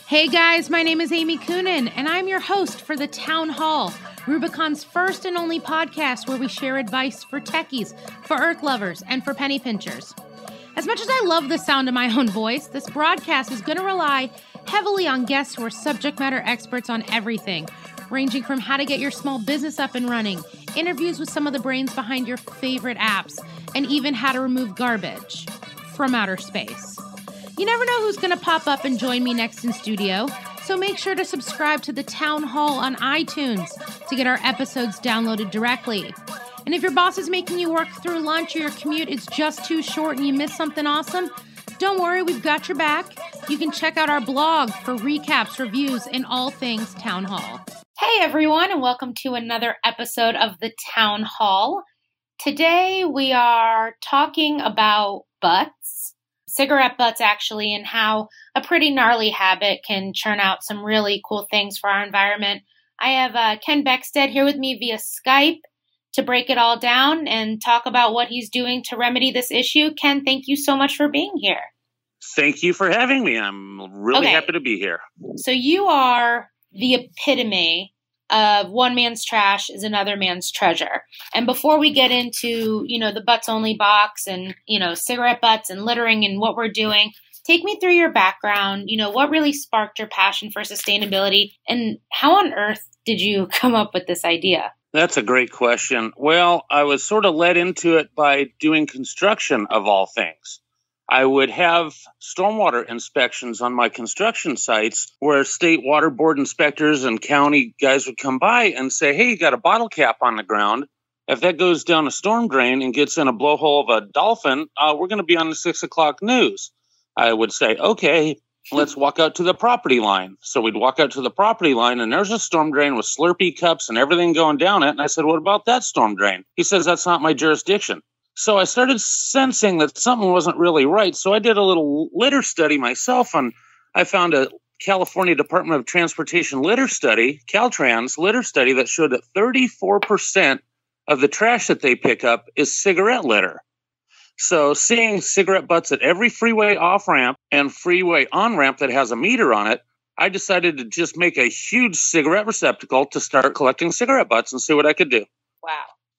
Hey guys, my name is Amy Coonan, and I'm your host for the Town Hall, Rubicon's first and only podcast where we share advice for techies, for earth lovers, and for penny pinchers. As much as I love the sound of my own voice, this broadcast is going to rely heavily on guests who are subject matter experts on everything, ranging from how to get your small business up and running, interviews with some of the brains behind your favorite apps, and even how to remove garbage from outer space. You never know who's going to pop up and join me next in studio, so make sure to subscribe to the Town Hall on iTunes to get our episodes downloaded directly. And if your boss is making you work through lunch or your commute is just too short and you missed something awesome, don't worry, we've got your back. You can check out our blog for recaps, reviews, and all things Town Hall. Hey everyone, and welcome to another episode of the Town Hall. Today we are talking about butts. Cigarette butts, actually, and how a pretty gnarly habit can churn out some really cool things for our environment. I have Ken Beckstead here with me via Skype to break it all down and talk about what he's doing to remedy this issue. Ken, thank you so much for being here. Thank you for having me. I'm really happy to be here. So you are the epitome of one man's trash is another man's treasure. And before we get into, the butts only box and, cigarette butts and littering and what we're doing, take me through your background. What really sparked your passion for sustainability and how on earth did you come up with this idea? That's a great question. Well, I was sort of led into it by doing construction of all things. I would have stormwater inspections on my construction sites where state water board inspectors and county guys would come by and say, hey, you got a bottle cap on the ground. If that goes down a storm drain and gets in a blowhole of a dolphin, we're going to be on the 6 o'clock news. I would say, okay, let's walk out to the property line. So we'd walk out to the property line and there's a storm drain with Slurpee cups and everything going down it. And I said, what about that storm drain? He says, that's not my jurisdiction. So I started sensing that something wasn't really right. So I did a little litter study myself, and I found a California Department of Transportation litter study, Caltrans litter study, that showed that 34% of the trash that they pick up is cigarette litter. So seeing cigarette butts at every freeway off-ramp and freeway on-ramp that has a meter on it, I decided to just make a huge cigarette receptacle to start collecting cigarette butts and see what I could do. Wow.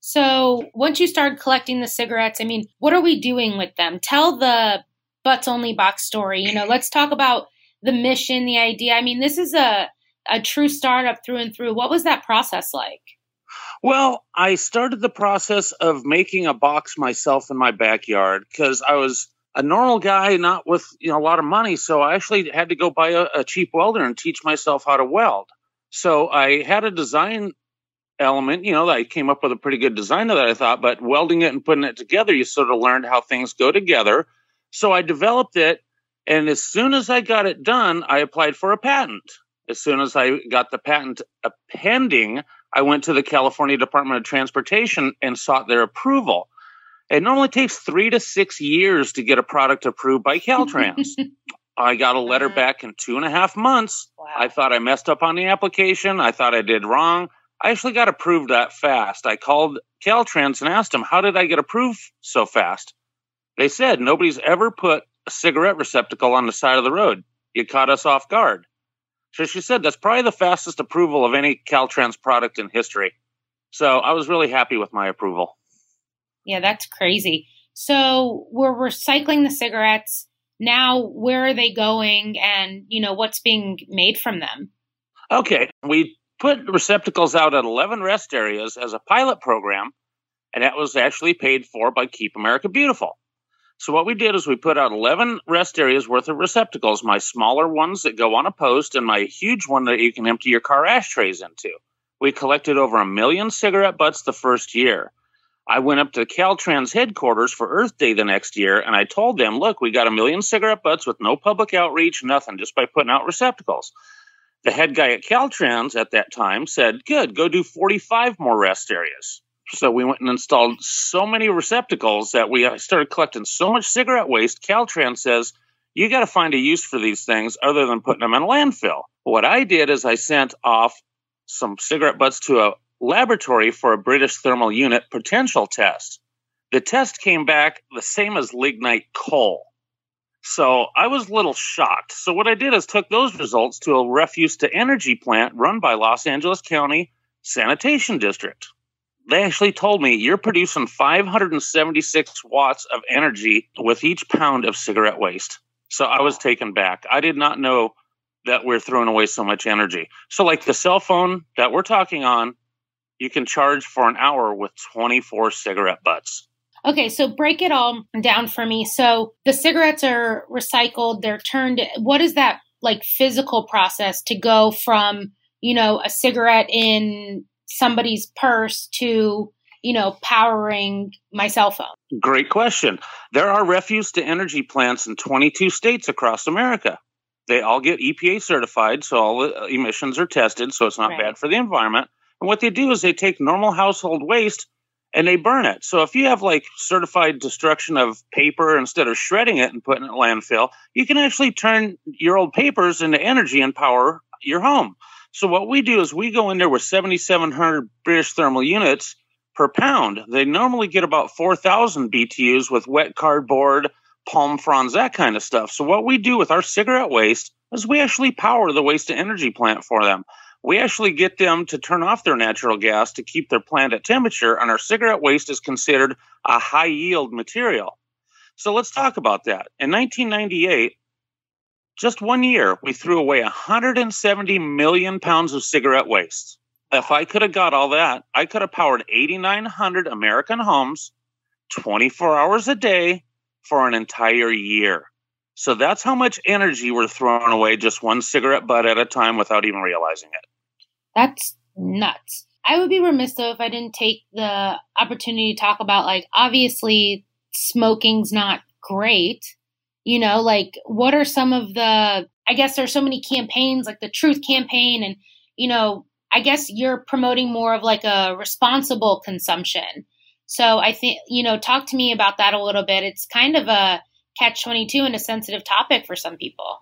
So once you started collecting the cigarettes, what are we doing with them? Tell the Butts Only Box story. Let's talk about the mission, the idea. This is a true startup through and through. What was that process like? Well, I started the process of making a box myself in my backyard because I was a normal guy, not with a lot of money. So I actually had to go buy a cheap welder and teach myself how to weld. So I had a design element, I came up with a pretty good design of that, I thought, but welding it and putting it together, you sort of learned how things go together. So I developed it, and as soon as I got it done, I applied for a patent. As soon as I got the patent pending, I went to the California Department of Transportation and sought their approval. It normally takes 3 to 6 years to get a product approved by Caltrans. I got a letter back in 2.5 months. Wow. I thought I messed up on the application. I thought I did wrong. I actually got approved that fast. I called Caltrans and asked them, how did I get approved so fast? They said, nobody's ever put a cigarette receptacle on the side of the road. You caught us off guard. So she said, that's probably the fastest approval of any Caltrans product in history. So I was really happy with my approval. Yeah, that's crazy. So we're recycling the cigarettes. Now, where are they going and, what's being made from them? Okay, we put receptacles out at 11 rest areas as a pilot program, and that was actually paid for by Keep America Beautiful. So what we did is we put out 11 rest areas worth of receptacles, my smaller ones that go on a post and my huge one that you can empty your car ashtrays into. We collected over 1 million cigarette butts the first year. I went up to Caltrans headquarters for Earth Day the next year, and I told them, look, we got 1 million cigarette butts with no public outreach, nothing, just by putting out receptacles. The head guy at Caltrans at that time said, good, go do 45 more rest areas. So we went and installed so many receptacles that we started collecting so much cigarette waste. Caltrans says, you got to find a use for these things other than putting them in a landfill. What I did is I sent off some cigarette butts to a laboratory for a British thermal unit potential test. The test came back the same as lignite coal. So I was a little shocked. So what I did is took those results to a refuse to energy plant run by Los Angeles County Sanitation District. They actually told me you're producing 576 watts of energy with each pound of cigarette waste. So I was taken back. I did not know that we're throwing away so much energy. So like the cell phone that we're talking on, you can charge for an hour with 24 cigarette butts. Okay, so break it all down for me. So the cigarettes are recycled, they're turned. What is that like physical process to go from, a cigarette in somebody's purse to, powering my cell phone? Great question. There are refuse to energy plants in 22 states across America. They all get EPA certified, so all the emissions are tested, so it's not bad for the environment. And what they do is they take normal household waste and they burn it. So if you have like certified destruction of paper, instead of shredding it and putting it in landfill, you can actually turn your old papers into energy and power your home. So what we do is we go in there with 7,700 British thermal units per pound. They normally get about 4,000 BTUs with wet cardboard, palm fronds, that kind of stuff. So what we do with our cigarette waste is we actually power the waste to energy plant for them. We actually get them to turn off their natural gas to keep their plant at temperature, and our cigarette waste is considered a high yield material. So let's talk about that. In 1998, just 1 year, we threw away 170 million pounds of cigarette waste. If I could have got all that, I could have powered 8,900 American homes 24 hours a day for an entire year. So that's how much energy we're throwing away just one cigarette butt at a time without even realizing it. That's nuts. I would be remiss, though, if I didn't take the opportunity to talk about, like, obviously smoking's not great. What are some of the, I guess there's so many campaigns, like the Truth campaign, and, I guess you're promoting more of like a responsible consumption. So I think, talk to me about that a little bit. It's kind of a catch-22 and a sensitive topic for some people.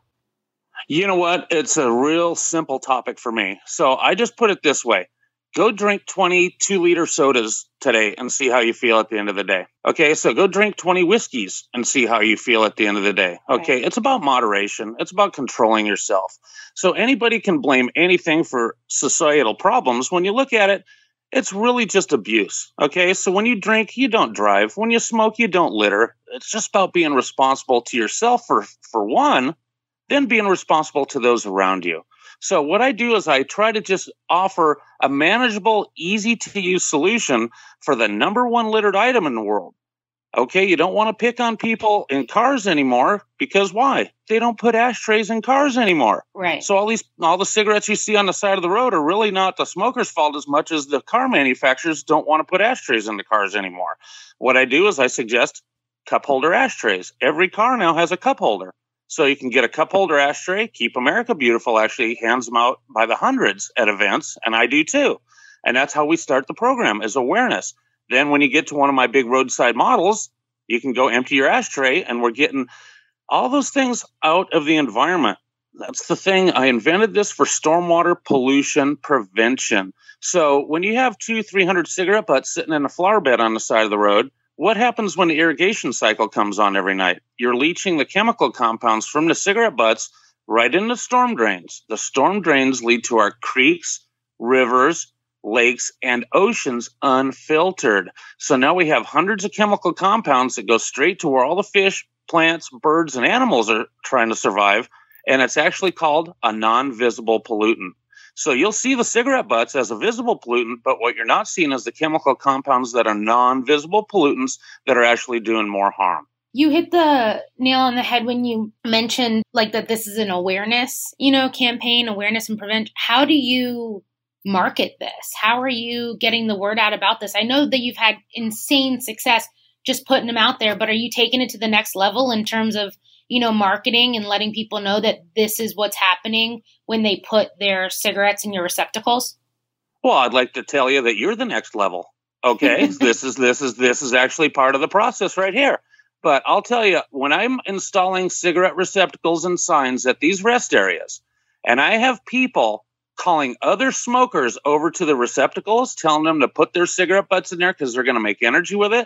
You know what? It's a real simple topic for me. So I just put it this way. Go drink 20 2-liter sodas today and see how you feel at the end of the day. Okay, so go drink 20 whiskeys and see how you feel at the end of the day. Okay, It's about moderation. It's about controlling yourself. So anybody can blame anything for societal problems. When you look at it, it's really just abuse. Okay, so when you drink, you don't drive. When you smoke, you don't litter. It's just about being responsible to yourself for one, then being responsible to those around you. So what I do is I try to just offer a manageable, easy-to-use solution for the number one littered item in the world. Okay, you don't want to pick on people in cars anymore, because why? They don't put ashtrays in cars anymore. Right. So all the cigarettes you see on the side of the road are really not the smoker's fault as much as the car manufacturers don't want to put ashtrays in the cars anymore. What I do is I suggest cup holder ashtrays. Every car now has a cup holder. So you can get a cup holder ashtray. Keep America Beautiful actually hands them out by the hundreds at events, and I do too. And that's how we start the program, is awareness. Then when you get to one of my big roadside models, you can go empty your ashtray, and we're getting all those things out of the environment. That's the thing. I invented this for stormwater pollution prevention. So when you have 200-300 cigarette butts sitting in a flower bed on the side of the road, what happens when the irrigation cycle comes on every night? You're leaching the chemical compounds from the cigarette butts right into storm drains. The storm drains lead to our creeks, rivers, lakes, and oceans unfiltered. So now we have hundreds of chemical compounds that go straight to where all the fish, plants, birds, and animals are trying to survive. And it's actually called a non-visible pollutant. So you'll see the cigarette butts as a visible pollutant, but what you're not seeing is the chemical compounds that are non-visible pollutants that are actually doing more harm. You hit the nail on the head when you mentioned like that this is an awareness, campaign, awareness and prevent. How do you market this? How are you getting the word out about this? I know that you've had insane success just putting them out there, but are you taking it to the next level in terms of marketing and letting people know that this is what's happening when they put their cigarettes in your receptacles? Well, I'd like to tell you that you're the next level. Okay. This is actually part of the process right here. But I'll tell you, when I'm installing cigarette receptacles and signs at these rest areas, and I have people calling other smokers over to the receptacles, telling them to put their cigarette butts in there because they're going to make energy with it,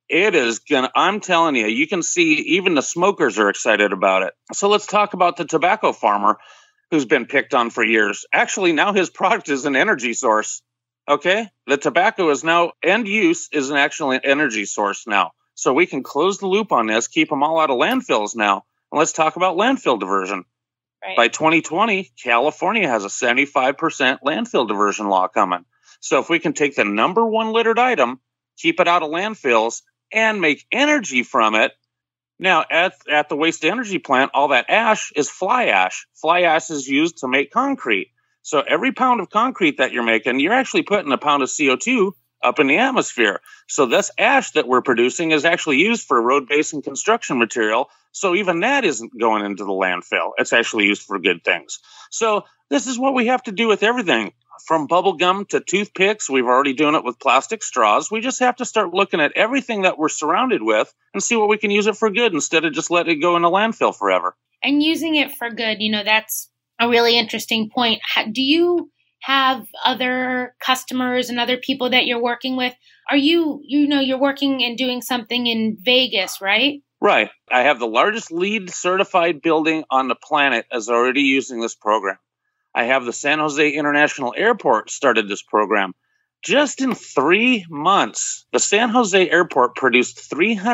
It is gonna, I'm telling you, you can see even the smokers are excited about it. So let's talk about the tobacco farmer who's been picked on for years. Actually, now his product is an energy source. Okay? The tobacco is now, end use is an actual energy source now. So we can close the loop on this, keep them all out of landfills now. And let's talk about landfill diversion. Right. By 2020, California has a 75% landfill diversion law coming. So if we can take the number one littered item, keep it out of landfills, and make energy from it. Now, at the waste energy plant, all that ash is fly ash. Fly ash is used to make concrete. So every pound of concrete that you're making, you're actually putting a pound of CO2 up in the atmosphere. So this ash that we're producing is actually used for road base and construction material. So even that isn't going into the landfill. It's actually used for good things. So this is what we have to do with everything. From bubble gum to toothpicks, we've already done it with plastic straws. We just have to start looking at everything that we're surrounded with and see what we can use it for good instead of just letting it go in the landfill forever. And using it for good, that's a really interesting point. Do you have other customers and other people that you're working with? Are you're working and doing something in Vegas, right? Right. I have the largest LEED certified building on the planet as already using this program. I have the San Jose International Airport started this program. Just in 3 months, the San Jose Airport produced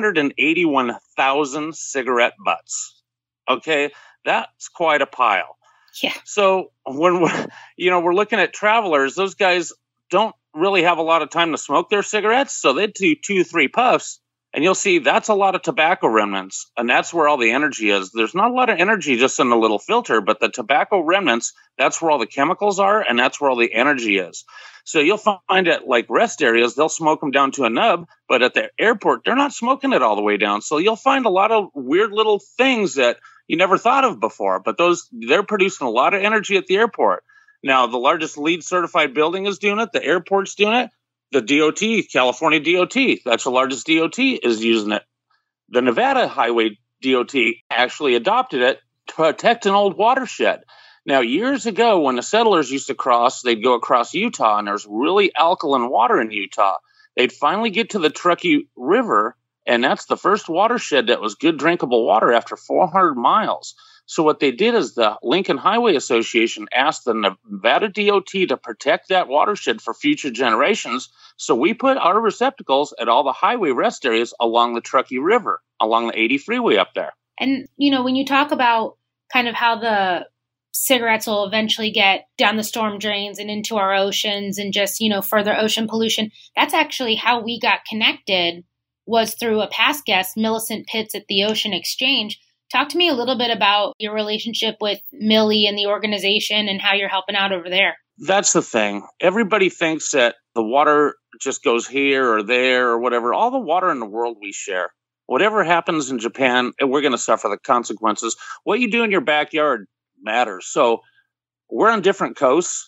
381,000 cigarette butts. Okay, that's quite a pile. Yeah. So when we're looking at travelers, those guys don't really have a lot of time to smoke their cigarettes, so they do 2-3 puffs. And you'll see that's a lot of tobacco remnants, and that's where all the energy is. There's not a lot of energy just in the little filter, but the tobacco remnants, that's where all the chemicals are, and that's where all the energy is. So you'll find at like rest areas, they'll smoke them down to a nub, but at the airport, they're not smoking it all the way down. So you'll find a lot of weird little things that you never thought of before, but they're producing a lot of energy at the airport. Now, the largest LEED certified building is doing it. The airport's doing it. The DOT, California DOT, that's the largest DOT, is using it. The Nevada Highway DOT actually adopted it to protect an old watershed. Now, years ago, when the settlers used to cross, they'd go across Utah, and there's really alkaline water in Utah. They'd finally get to the Truckee River, and that's the first watershed that was good drinkable water after 400 miles. So what they did is the Lincoln Highway Association asked the Nevada DOT to protect that watershed for future generations. So we put our receptacles at all the highway rest areas along the Truckee River, along the 80 freeway up there. And, when you talk about kind of how the cigarettes will eventually get down the storm drains and into our oceans and just, further ocean pollution, that's actually how we got connected, was through a past guest, Millicent Pitts at the Ocean Exchange. Talk to me a little bit about your relationship with Millie and the organization and how you're helping out over there. That's the thing. Everybody thinks that the water just goes here or there or whatever. All the water in the world we share. Whatever happens in Japan, we're going to suffer the consequences. What you do in your backyard matters. So we're on different coasts,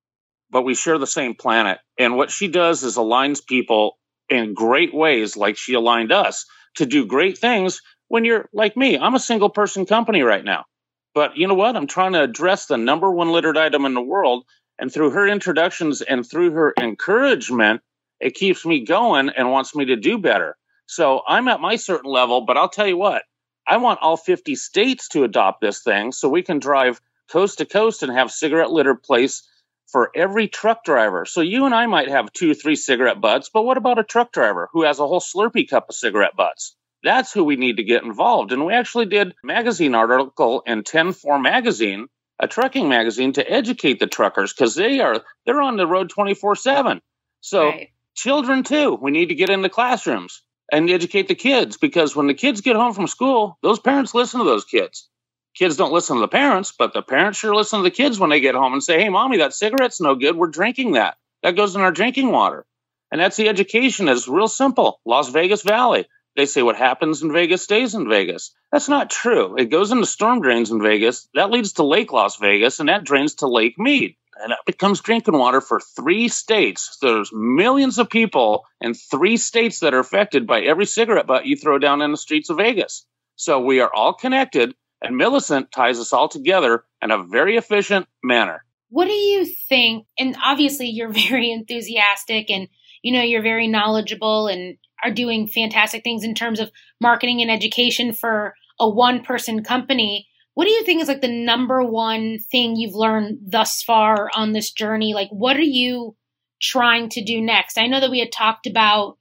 but we share the same planet. And what she does is aligns people in great ways, like she aligned us, to do great things. When you're like me, I'm a single person company right now. But you know what? I'm trying to address the number one littered item in the world. And through her introductions and through her encouragement, it keeps me going and wants me to do better. So I'm at my certain level, but I'll tell you what, I want all 50 states to adopt this thing so we can drive coast to coast and have cigarette litter place for every truck driver. So you and I might have 2 or 3 cigarette butts, but what about a truck driver who has a whole Slurpee cup of cigarette butts? That's who we need to get involved. And we actually did a magazine article in 10-4 magazine, a trucking magazine, to educate the truckers because they're on the road 24/7. So right. Children too, we need to get in the classrooms and educate the kids, because when the kids get home from school, those parents listen to those kids. Kids don't listen to the parents, but the parents sure listen to the kids when they get home and say, hey, mommy, that cigarette's no good. We're drinking that. That goes in our drinking water. And that's the education. It's real simple. Las Vegas Valley. They say what happens in Vegas stays in Vegas. That's not true. It goes into storm drains in Vegas. That leads to Lake Las Vegas, and that drains to Lake Mead. And that becomes drinking water for 3 states. There's millions of people in 3 states that are affected by every cigarette butt you throw down in the streets of Vegas. So we are all connected, and Millicent ties us all together in a very efficient manner. What do you think? And obviously you're very enthusiastic and, you're very knowledgeable, and are doing fantastic things in terms of marketing and education for a one-person company. What do you think is like the number one thing you've learned thus far on this journey? Like, what are you trying to do next? I know that we had talked about,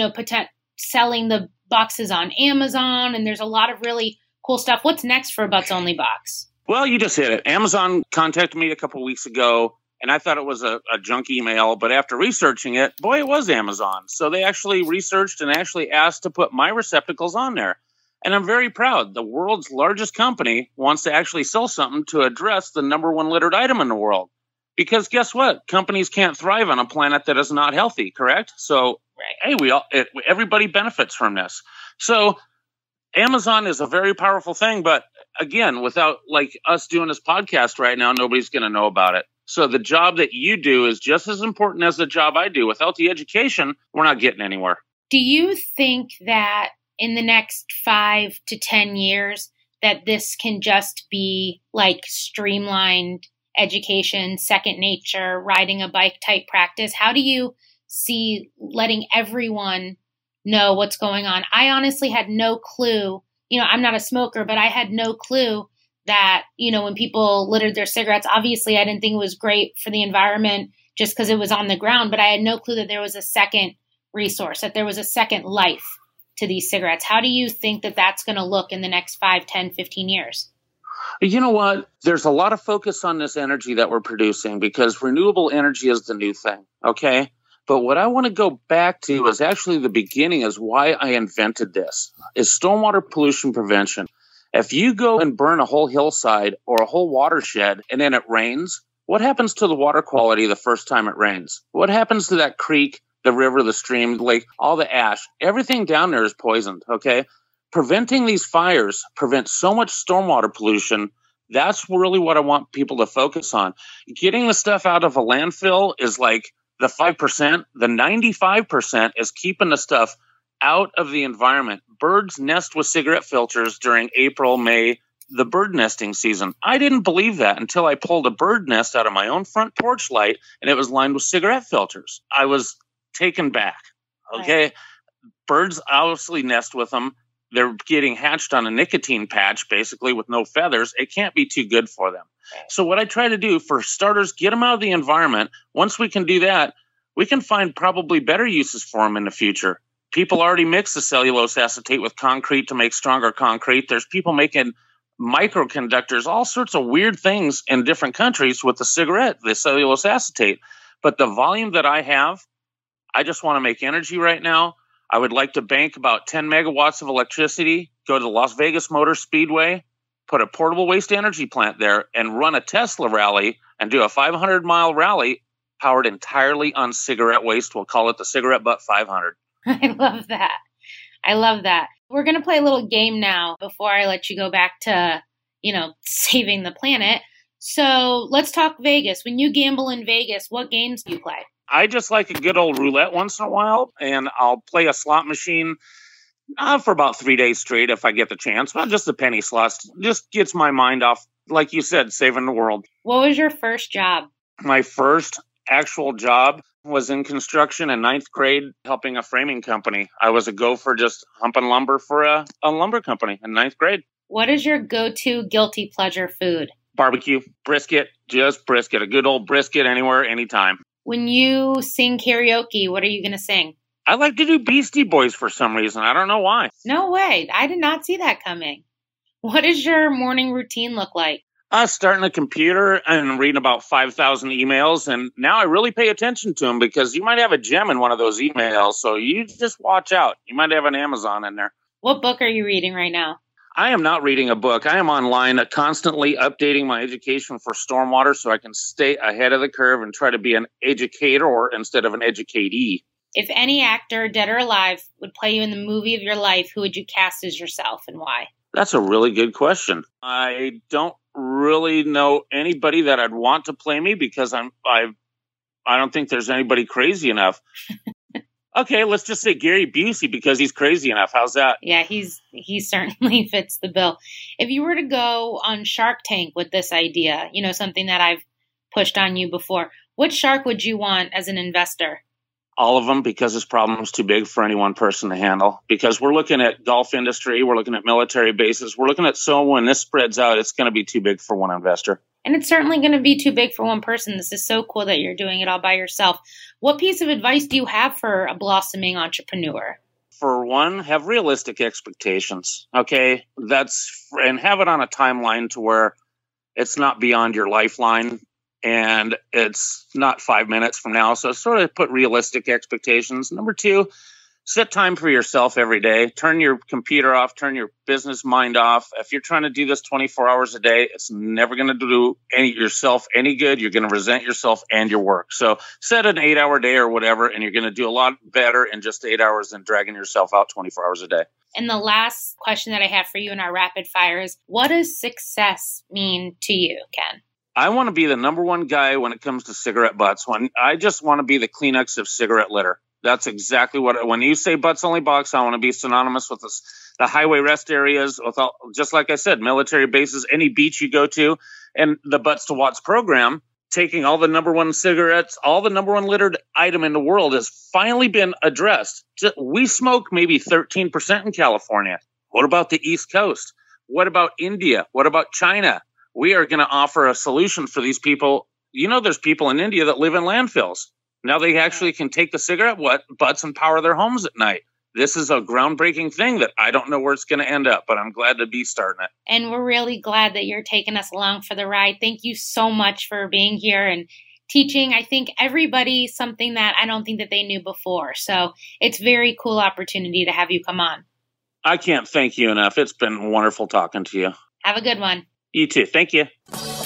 selling the boxes on Amazon, and there's a lot of really cool stuff. What's next for Butts Only Box? Well, you just hit it. Amazon contacted me a couple of weeks ago, and I thought it was a junk email. But after researching it, boy, it was Amazon. So they actually researched and actually asked to put my receptacles on there. And I'm very proud. The world's largest company wants to actually sell something to address the number one littered item in the world. Because guess what? Companies can't thrive on a planet that is not healthy, correct? So, hey, everybody benefits from this. So Amazon is a very powerful thing. But again, without like us doing this podcast right now, nobody's going to know about it. So the job that you do is just as important as the job I do. Without the education, we're not getting anywhere. Do you think that in the next 5 to 10 years that this can just be like streamlined education, second nature, riding a bike type practice? How do you see letting everyone know what's going on? I honestly had no clue. I'm not a smoker, but I had no clue that, when people littered their cigarettes, obviously I didn't think it was great for the environment just because it was on the ground, but I had no clue that there was a second resource, that there was a second life to these cigarettes. How do you think that that's going to look in the next 5, 10, 15 years? You know what? There's a lot of focus on this energy that we're producing because renewable energy is the new thing, okay? But what I want to go back to is actually the beginning is why I invented this, is stormwater pollution prevention. If you go and burn a whole hillside or a whole watershed and then it rains, what happens to the water quality the first time it rains? What happens to that creek, the river, the stream, the lake, all the ash? Everything down there is poisoned, okay? Preventing these fires prevents so much stormwater pollution. That's really what I want people to focus on. Getting the stuff out of a landfill is like the 5%. The 95% is keeping the stuff out of the environment. Birds nest with cigarette filters during April, May, the bird nesting season. I didn't believe that until I pulled a bird nest out of my own front porch light and it was lined with cigarette filters. I was taken back. Okay. Right. Birds obviously nest with them. They're getting hatched on a nicotine patch, basically, with no feathers. It can't be too good for them. So what I try to do, for starters, get them out of the environment. Once we can do that, we can find probably better uses for them in the future. People already mix the cellulose acetate with concrete to make stronger concrete. There's people making microconductors, all sorts of weird things in different countries with the cigarette, the cellulose acetate. But the volume that I have, I just want to make energy right now. I would like to bank about 10 megawatts of electricity, go to the Las Vegas Motor Speedway, put a portable waste energy plant there, and run a Tesla rally and do a 500-mile rally powered entirely on cigarette waste. We'll call it the Cigarette Butt 500. I love that. I love that. We're going to play a little game now before I let you go back to, saving the planet. So let's talk Vegas. When you gamble in Vegas, what games do you play? I just like a good old roulette once in a while, and I'll play a slot machine for about 3 days straight if I get the chance. Not just the penny slots. Just gets my mind off, like you said, saving the world. What was your first job? My first actual job was in construction in 9th grade, helping a framing company. I was a gopher just humping lumber for a lumber company in 9th grade. What is your go-to guilty pleasure food? Barbecue, brisket, just brisket. A good old brisket anywhere, anytime. When you sing karaoke, what are you going to sing? I like to do Beastie Boys for some reason. I don't know why. No way. I did not see that coming. What does your morning routine look like? Starting a computer and reading about 5,000 emails. And now I really pay attention to them because you might have a gem in one of those emails. So you just watch out. You might have an Amazon in there. What book are you reading right now? I am not reading a book. I am online constantly updating my education for stormwater so I can stay ahead of the curve and try to be an educator instead of an educatee. If any actor, dead or alive, would play you in the movie of your life, who would you cast as yourself and why? That's a really good question. I don't really know anybody that I'd want to play me because I don't think there's anybody crazy enough. Okay, let's just say Gary Busey because he's crazy enough. How's that? Yeah, he certainly fits the bill. If you were to go on Shark Tank with this idea, something that I've pushed on you before, what shark would you want as an investor? all of them, because this problem is too big for any one person to handle. Because we're looking at golf industry, we're looking at military bases, we're looking at, so when this spreads out, it's going to be too big for one investor. And it's certainly going to be too big for one person. This is so cool that you're doing it all by yourself. What piece of advice do you have for a blossoming entrepreneur? For one, have realistic expectations. Okay, and have it on a timeline to where it's not beyond your lifeline and it's not 5 minutes from now. So sort of put realistic expectations. Number two, set time for yourself every day. Turn your computer off, turn your business mind off. If you're trying to do this 24 hours a day, it's never going to do yourself any good. You're going to resent yourself and your work. So set an 8-hour day or whatever, and you're going to do a lot better in just 8 hours than dragging yourself out 24 hours a day. And the last question that I have for you in our rapid fire is, what does success mean to you, Ken? I want to be the number one guy when it comes to cigarette butts. I just want to be the Kleenex of cigarette litter. That's exactly when you say butts only box, I want to be synonymous with the highway rest areas, with just like I said, military bases, any beach you go to, and the Butts to Watts program, taking all the number one cigarettes, all the number one littered item in the world has finally been addressed. We smoke maybe 13% in California. What about the East Coast? What about India? What about China? We are going to offer a solution for these people. You know, there's people in India that live in landfills. Now they actually can take the cigarette butts and power their homes at night. This is a groundbreaking thing that I don't know where it's going to end up, but I'm glad to be starting it. And we're really glad that you're taking us along for the ride. Thank you so much for being here and teaching, I think, everybody something that I don't think that they knew before. So it's a very cool opportunity to have you come on. I can't thank you enough. It's been wonderful talking to you. Have a good one. You too. Thank you.